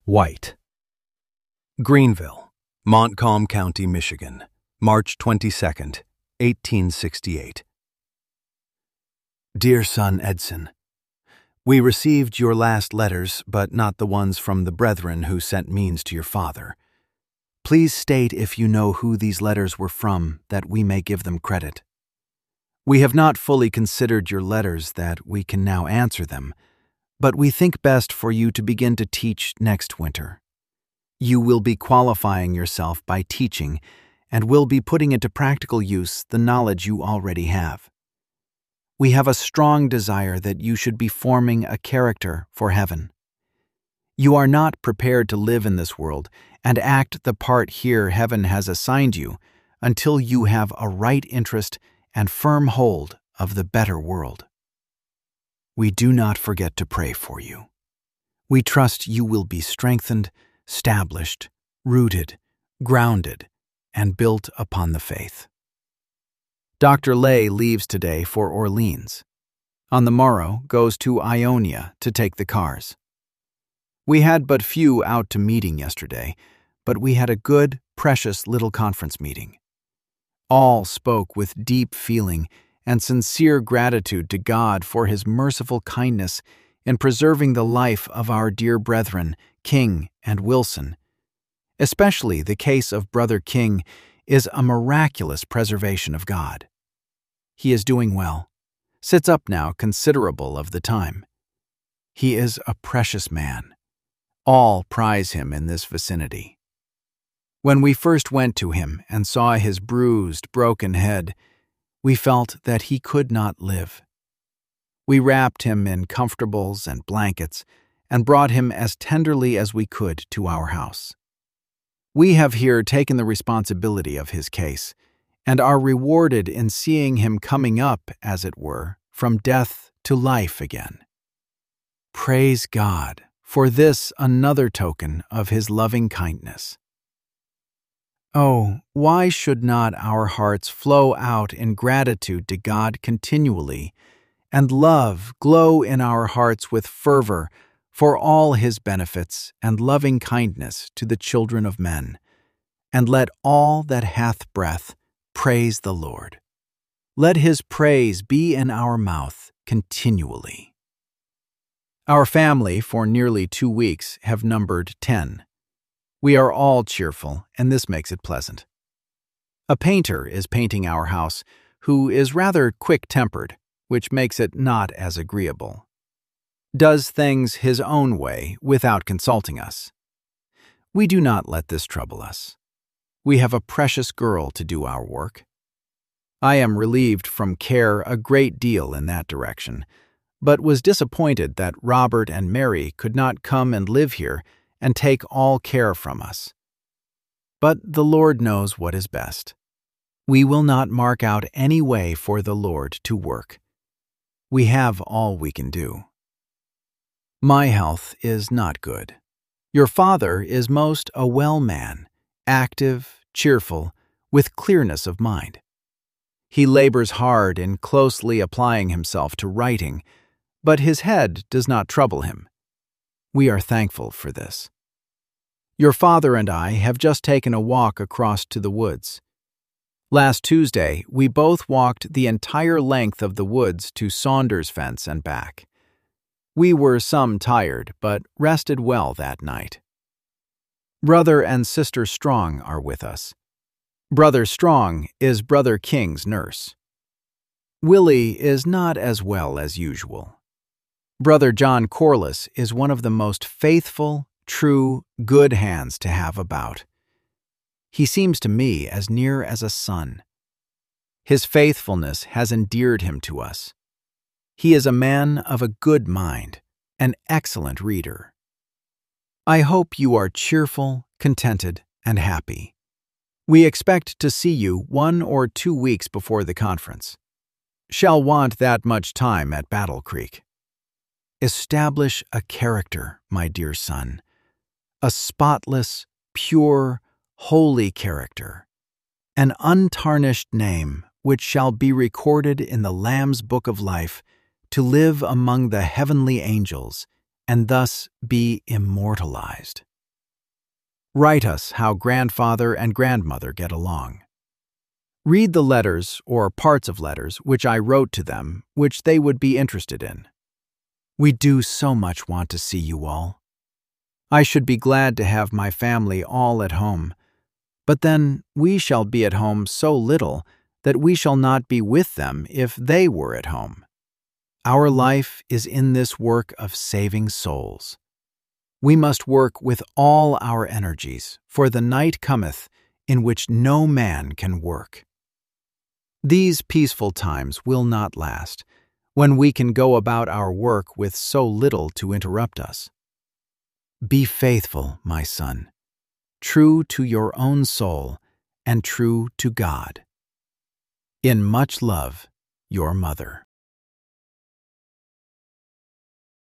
White. Greenville, Montcalm County, Michigan, March 22, 1868. Dear son Edson, we received your last letters, but not the ones from the brethren who sent means to your father. Please state if you know who these letters were from, that we may give them credit. We have not fully considered your letters that we can now answer them, but we think best for you to begin to teach next winter. You will be qualifying yourself by teaching and will be putting into practical use the knowledge you already have. We have a strong desire that you should be forming a character for heaven. You are not prepared to live in this world and act the part here heaven has assigned you until you have a right interest and firm hold of the better world. We do not forget to pray for you. We trust you will be strengthened, established, rooted, grounded, and built upon the faith. Dr. Lay leaves today for Orleans. On the morrow goes to Ionia to take the cars. We had but few out to meeting yesterday, but we had a good, precious little conference meeting. All spoke with deep feeling and sincere gratitude to God for His merciful kindness in preserving the life of our dear brethren, King and Wilson. Especially the case of Brother King is a miraculous preservation of God. He is doing well, sits up now considerable of the time. He is a precious man. All prize him in this vicinity. When we first went to him and saw his bruised, broken head, we felt that he could not live. We wrapped him in comfortables and blankets and brought him as tenderly as we could to our house. We have here taken the responsibility of his case and are rewarded in seeing him coming up, as it were, from death to life again. Praise God for this another token of His loving kindness. Oh, why should not our hearts flow out in gratitude to God continually, and love glow in our hearts with fervor for all His benefits and loving kindness to the children of men, and let all that hath breath praise the Lord. Let His praise be in our mouth continually. Our family for nearly 2 weeks have numbered 10. We are all cheerful, and this makes it pleasant. A painter is painting our house, who is rather quick-tempered, which makes it not as agreeable. Does things his own way without consulting us. We do not let this trouble us. We have a precious girl to do our work. I am relieved from care a great deal in that direction, but was disappointed that Robert and Mary could not come and live here and take all care from us. But the Lord knows what is best. We will not mark out any way for the Lord to work. We have all we can do. My health is not good. Your father is most a well man, active, cheerful, with clearness of mind. He labors hard in closely applying himself to writing, but his head does not trouble him. We are thankful for this. Your father and I have just taken a walk across to the woods. Last Tuesday, we both walked the entire length of the woods to Saunders Fence and back. We were some tired, but rested well that night. Brother and Sister Strong are with us. Brother Strong is Brother King's nurse. Willie is not as well as usual. Brother John Corliss is one of the most faithful, true, good hands to have about. He seems to me as near as a son. His faithfulness has endeared him to us. He is a man of a good mind, an excellent reader. I hope you are cheerful, contented, and happy. We expect to see you 1 or 2 weeks before the conference. Shall want that much time at Battle Creek. Establish a character, my dear son, a spotless, pure, holy character, an untarnished name which shall be recorded in the Lamb's Book of Life to live among the heavenly angels and thus be immortalized. Write us how grandfather and grandmother get along. Read the letters or parts of letters which I wrote to them, which they would be interested in. We do so much want to see you all. I should be glad to have my family all at home, but then we shall be at home so little that we shall not be with them if they were at home. Our life is in this work of saving souls. We must work with all our energies, for the night cometh in which no man can work. These peaceful times will not last, when we can go about our work with so little to interrupt us. Be faithful, my son, true to your own soul and true to God. In much love, your mother.